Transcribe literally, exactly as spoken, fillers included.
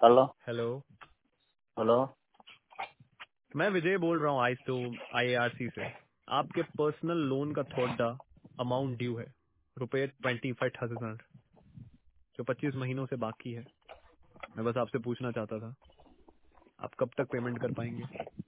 Hello hello. Hello. मैं विजय बोल रहा हूँ आज तो आईएआरसी से। आपके पर्सनल लोन का थोड़ा अमाउंट ड्यू है, रुपए ट्वेंटी फाइव थाउजेंड, जो पच्चीस महीनों से बाकी है। मैं बस आपसे पूछना चाहता था, आप कब तक पेमेंट कर पाएंगे?